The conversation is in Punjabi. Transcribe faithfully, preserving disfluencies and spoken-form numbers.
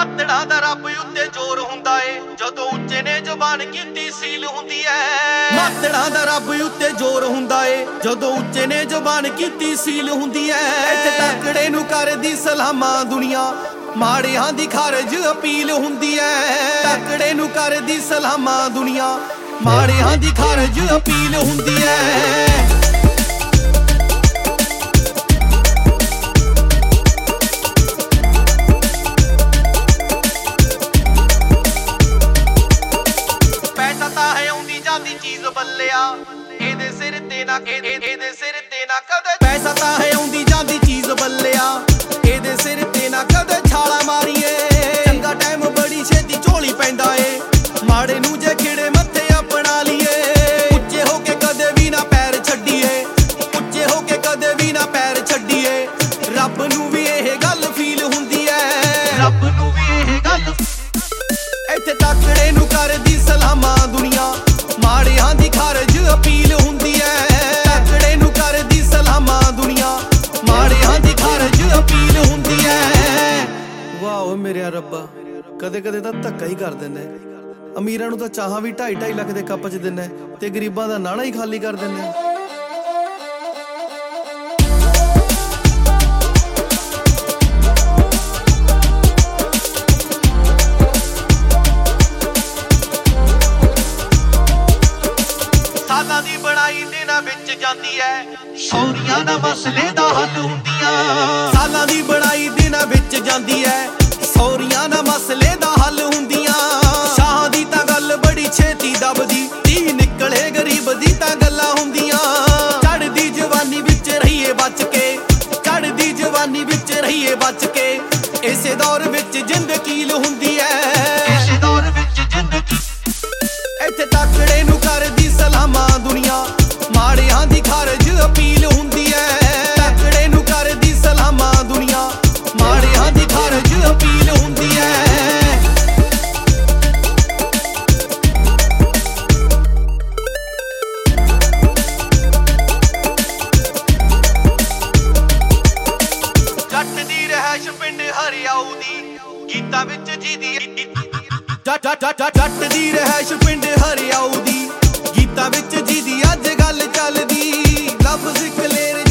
ਮਾਤੜਾਂ ਦਾ ਰੱਬ ਉੱਤੇ ਜ਼ੋਰ ਹੁੰਦਾ ਏ ਜਦੋਂ ਉੱਚੇ ਨੇ ਜ਼ੁਬਾਨ ਕੀਤੀ ਸੀਲ ਹੁੰਦੀ ਐ। ਮਾਤੜਾਂ ਦਾ ਰੱਬ ਉੱਤੇ ਜ਼ੋਰ ਹੁੰਦਾ ਏ ਜਦੋਂ ਉੱਚੇ ਨੇ ਜ਼ੁਬਾਨ ਕੀਤੀ ਸੀਲ ਹੁੰਦੀ ਐ। ਇੱਥੇ ਤਕੜੇ ਨੂੰ ਕਰਦੀ ਸਲਾਮਾਂ ਦੁਨੀਆ, ਮਾੜਿਆਂ ਦੀ ਖਾਰਜ ਅਪੀਲ ਹੁੰਦੀ ਐ। ਤਕੜੇ ਨੂੰ ਕਰਦੀ ਸਲਾਮਾਂ ਦੁਨੀਆ, ਮਾੜਿਆਂ ਦੀ ਖਾਰਜ ਅਪੀਲ ਹੁੰਦੀ ਐ। ਦੀ ਚੀਜ਼ ਬੱਲਿਆ ਇਹਦੇ ਸਿਰ ਤੇ ਨਾ ਇਹਦੇ ਸਿਰ ਤੇ ਨਾ ਕਦੇ ਪੈਸਾ ਤਾਂ ਹੈ ਆਉਂਦੀ ਜਾਂਦੀ ਚੀਜ਼ ਬੱਲਿਆ ਇਹਦੇ ਸਿਰ ਤੇ ਨਾ ਕਦੇ ਛਾਲਾ ਮਾਰੀਏ। ਚੰਗਾ ਟਾਈਮ ਬੜੀ ਛੇਤੀ ਝੋਲੀ ਪੈਂਦਾ ਏ, ਮਾੜੇ ਨੂੰ ਜੇ ਖਿੜੇ ਮੱਥੇ ਅਪਣਾ ਲਈਏ। ਉੱਚੇ ਹੋ ਕੇ ਕਦੇ ਵੀ ਨਾ ਪੈਰ ਛੱਡੀਏ, ਉੱਚੇ ਹੋ ਕੇ ਕਦੇ ਵੀ ਨਾ ਪੈਰ ਛੱਡੀਏ। ਰੱਬ ਨੂੰ ਵੀ ਇਹ ਗੱਲ ਫੀਲ ਹੁੰਦੀ ਐ, ਰੱਬ ਨੂੰ ਵੀ ਇਹ ਗੱਲ। ਇੱਥੇ ਤਕੜੇ ਨੂੰ ਕਰਦੀ ਸਲਾਮਾਂ ਦੁਨੀਆ, ਮਾੜਿਆਂ ਦੀ ਖਾਰਜ ਅਪੀਲ ਹੁੰਦੀ ਐ। ਤਕੜੇ ਨੂੰ ਕਰਦੀ ਸਲਾਮਾਂ ਦੁਨੀਆ, ਮਾੜਿਆਂ ਦੀ ਖਾਰਜ ਅਪੀਲ ਹੁੰਦੀ ਐ। ਵਾਹ ਮੇਰੇ ਰੱਬਾ, ਕਦੇ ਕਦੇ ਤਾਂ ਧੱਕਾ ਹੀ ਕਰ ਦਿੰਦਾ। ਅਮੀਰਾਂ ਨੂੰ ਤਾਂ ਚਾਹਾਂ ਵੀ ਢਾਈ ਢਾਈ ਲੱਖ ਦੇ ਕੱਪ 'ਚ ਦਿੰਦਾ ਤੇ ਗਰੀਬਾਂ ਦਾ ਨਾਣਾ ਹੀ ਖਾਲੀ ਕਰ ਦਿੰਦਾ। ਸਾਲਾਂ ਦੀ ਬਣਾਈ ਦਿਨਾਂ ਵਿੱਚ ਜਾਂਦੀ ਐ, ਸੌਰੀਆਂ ਨਾ ਮਸਲੇ ਦਾ ਹੱਲ ਹੁੰਦੀਆਂ। ਸਾਲਾਂ ਦੀ ਬਣਾਈ ਦਿਨਾਂ ਵਿੱਚ ਜਾਂਦੀ ਐ, ਸੌਰੀਆਂ ਨਾ ਮਸਲੇ ਦਾ ਹੱਲ ਹੁੰਦੀਆਂ। ਸ਼ਾਹਾਂ ਦੀ ਤਾਂ ਗੱਲ ਬੜੀ ਛੇਤੀ ਦਬਦੀ, ਧੀ ਨਿਕਲੇ ਗਰੀਬ ਦੀ ਤਾਂ ਗੱਲਾਂ ਹੁੰਦੀਆਂ। ਚੜ੍ਹਦੀ ਜਵਾਨੀ ਵਿੱਚ ਰਹੀਏ ਬਚ ਕੇ, ਚੜ੍ਹਦੀ ਜਵਾਨੀ ਵਿੱਚ ਰਹੀਏ ਬਚ ਕੇ। ਇਸੇ ਦੌਰ ਵਿੱਚ ਜ਼ਿੰਦਗੀਲ ਹੁੰਦੀ ਐ, ਇਸੇ ਦੌਰ ਵਿੱਚ ਜ਼ਿੰਦਗੀ। ਇੱਥੇ ਤਕੜੇ ਨੂੰ ਕਰਦੀ ਸਲਾਮਾਂ ਦੁਨੀਆ, ਮਾੜਿਆਂ ਦੀ ਖਾਰਜ ਅਪੀਲ ਹੁੰਦੀ ਐ। ਤਕੜੇ ਨੂੰ ਕਰਦੀ ਸਲਾਮਾਂ ਦੁਨੀਆ, ਮਾੜਿਆਂ ਦੀ ਖਾਰਜ ਅਪੀਲ ਹੁੰਦੀ ਐ। ਜੱਟ ਦੀ ਰਹਿਸ਼ ਪਿੰਡ ਹਰਿਆਊ ਦੀ, ਗੀਤਾਂ ਵਿੱਚ ਜੀਦੀ ਜੱਟ ਜੱਟ ਦੀ ਰਹਿਸ਼ ਪਿੰਡ ਹਰਿਆਊ ਦੀ, ਗੀਤਾਂ ਵਿੱਚ ਜੀਦੀ ਅੱਜ ਗੱਲ ਚੱਲਦੀ। ਲਫ਼ਜ਼ ਕਲੇਰ